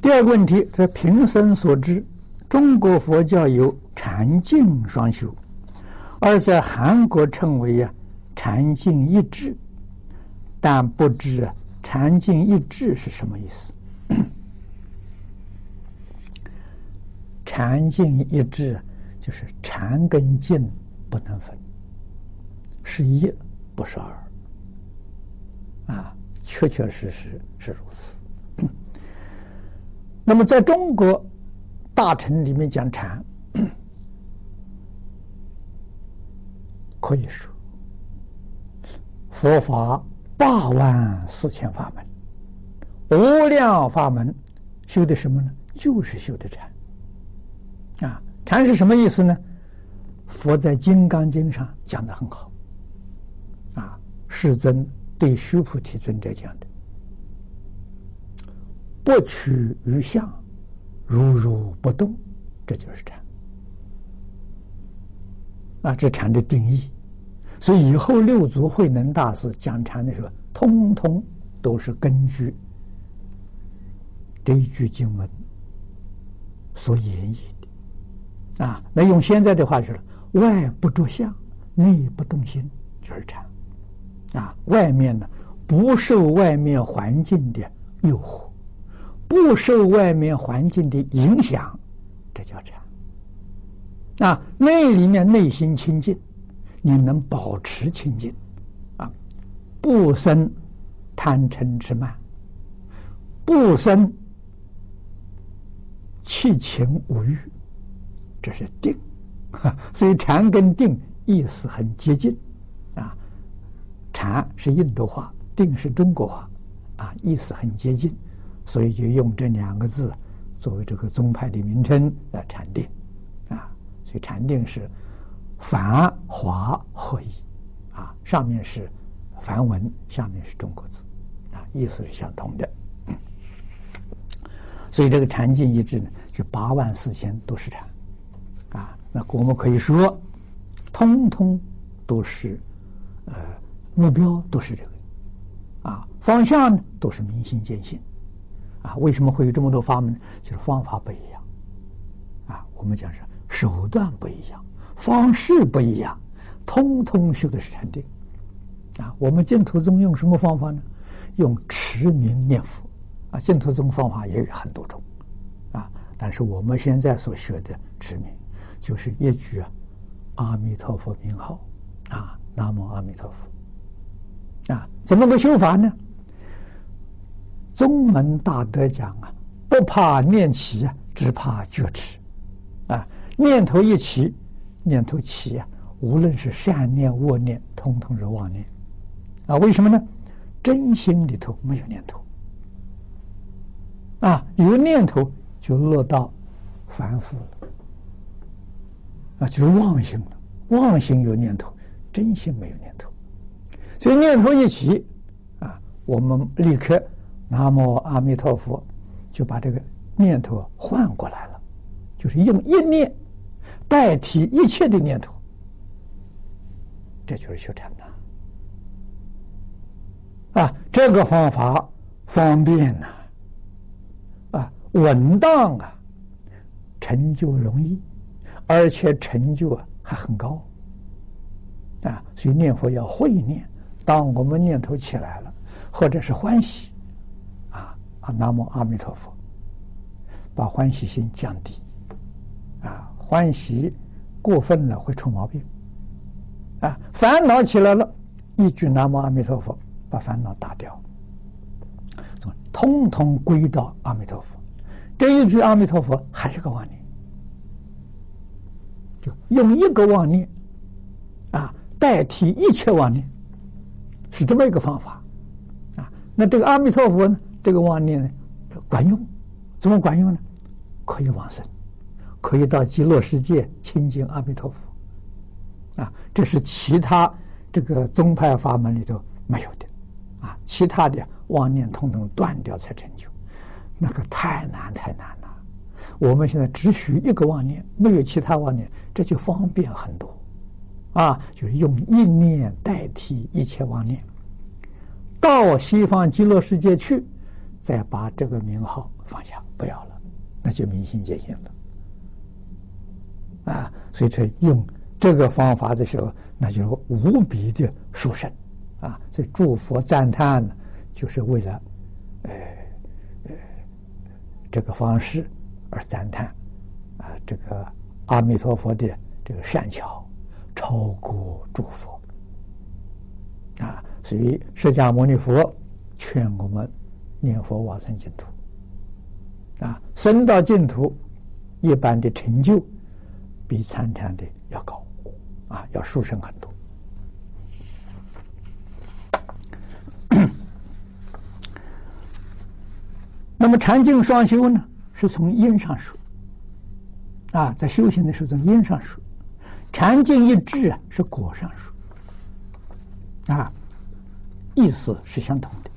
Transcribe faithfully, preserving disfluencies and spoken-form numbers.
第二个问题，这平生所知，中国佛教有禅净双修，而在韩国称为啊禅净一致，但不知啊禅净一致是什么意思？禅净一致就是禅跟净不能分，是一不是二啊，确确实实是如此。那么在中国大乘里面讲禅，可以说佛法八万四千法门，无量法门，修的什么呢？就是修的禅啊。禅是什么意思呢？佛在《金刚经》上讲得很好啊，世尊对须菩提尊者讲的，不取于相，如如不动，这就是禅啊，这禅的定义。所以以后六祖慧能大师讲禅的时候，通通都是根据这一句经文所演绎的啊。那用现在的话说了，外不着相，内不动心，就是禅啊。外面呢，不受外面环境的诱惑，不受外面环境的影响，这叫禅啊。内里面内心清净，你能保持清净啊，不生贪嗔痴慢，不生七情五欲，这是定。所以禅跟定意思很接近啊。禅是印度话，定是中国话啊，意思很接近，所以就用这两个字作为这个宗派的名称啊，禅定啊。所以禅定是梵华合一啊，上面是梵文，下面是中国字啊，意思是相同的。所以这个禅净一致呢，就八万四千都是禅啊。那我们可以说，通通都是呃目标都是这个啊，方向呢都是明心见性啊。为什么会有这么多法门？就是方法不一样啊。我们讲是手段不一样，方式不一样，通通修的是禅定啊。我们净土宗用什么方法呢？用持名念佛啊。净土宗方法也有很多种啊，但是我们现在所学的持名，就是一句啊阿弥陀佛名号啊，南无阿弥陀佛啊。怎么个修法呢？宗门大德讲啊，不怕念起啊，只怕觉迟啊。念头一起，念头起啊，无论是善念恶念，通通是妄念啊。为什么呢？真心里头没有念头啊，有念头就落到凡夫了啊，就是妄心了。妄心有念头，真心没有念头，所以念头一起啊，我们立刻南无阿弥陀佛，就把这个念头换过来了，就是用一念代替一切的念头，这就是修禅呐啊。这个方法方便呐啊，稳当啊，成就容易，而且成就啊还很高啊。所以念佛要会念，当我们念头起来了，或者是欢喜啊啊，南无阿弥陀佛，把欢喜心降低啊。欢喜过分了会出毛病啊。烦恼起来了，一句南无阿弥陀佛，把烦恼打掉，通通归到阿弥陀佛。这一句阿弥陀佛还是个妄念，就用一个妄念啊代替一切妄念，是这么一个方法啊。那这个阿弥陀佛呢，这个妄念呢管用，怎么管用呢？可以往生，可以到极乐世界亲近阿弥陀佛啊。这是其他这个宗派法门里头没有的啊。其他的妄念统统断掉才成就，那个太难太难了。我们现在只许一个妄念，没有其他妄念，这就方便很多啊。就是用一念代替一切妄念，到西方极乐世界去， 再把这个名号放下，不要了，那就明心见性了。啊，所以这用这个方法的时候，那就无比的殊胜啊！所以诸佛赞叹呢，就是为了呃呃这个方式而赞叹啊，这个阿弥陀佛的这个善巧超过诸佛啊！所以释迦牟尼佛劝我们念佛往生净土啊，生到净土，一般的成就比参禅的要高啊，要殊胜很多。那么禅净双修呢，是从因上说啊，在修行的时候从因上说；禅净一致啊，是果上说啊，意思是相同的。